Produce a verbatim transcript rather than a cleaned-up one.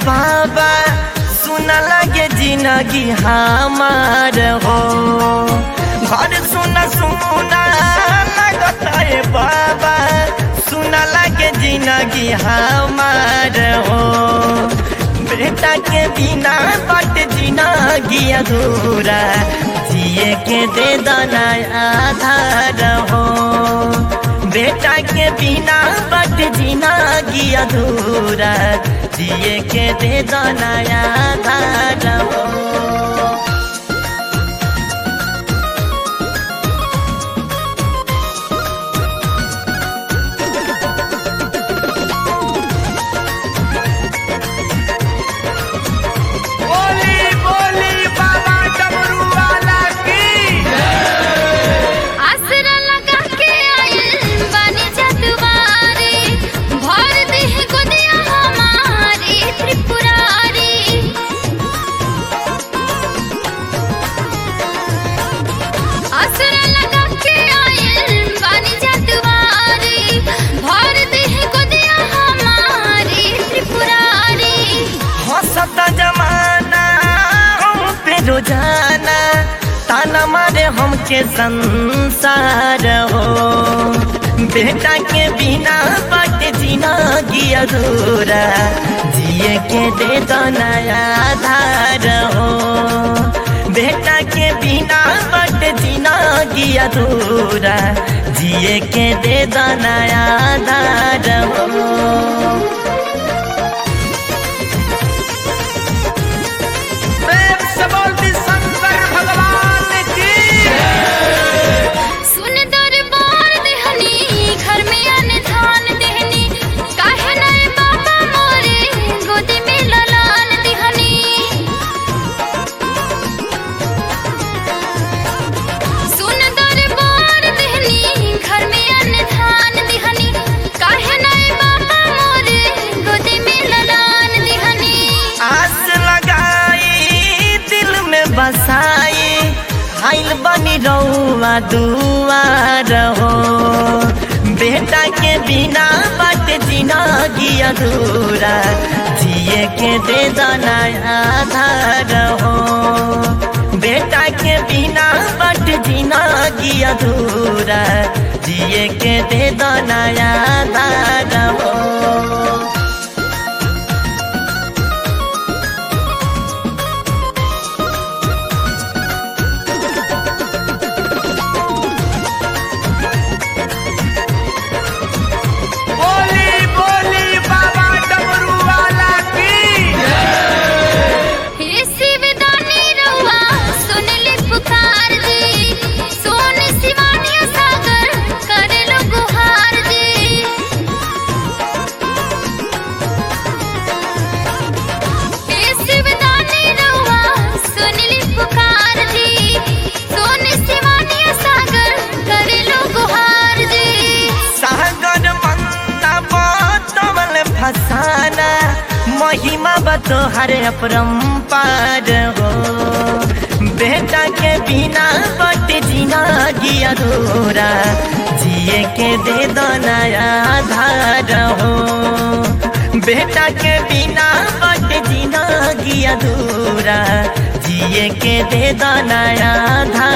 बाबा सुन लगे जिंदगी हमार हो। घर सुना सुना लगता है बाबा सुन लगे जिंदगी हमार हो। बेटा के बिना बट जिंदगी अधूरा जिए के दे दना आधार हो। बेटा के बिना बट जिंदगी अधूरा जिए के दे दना आधार हो। रोजाना ताना मारे हमके संसार हो। बेटा के बिना बट जिंदगी अधूरा जिए के दे दना आधार हो। बेटा के बिना बट जिंदगी अधूरा जिए के दे दना आधार हो। बसाई हाइल बनी रउआ दुआर हो। बेटा के बिना बट जिंदगी अधूरा जिए के दे दना आधार हो। बेटा के बिना बट जिंदगी अधूरा जिए के दे दना आधार हो। फसाना महिमा बतो हरे अपरंपार हो। बेटा के बिना बट जिंदगी अधूरा जिए के दे दना आधार हो। बेटा के बिना बट जिंदगी अधूरा जिए के दे दना आधार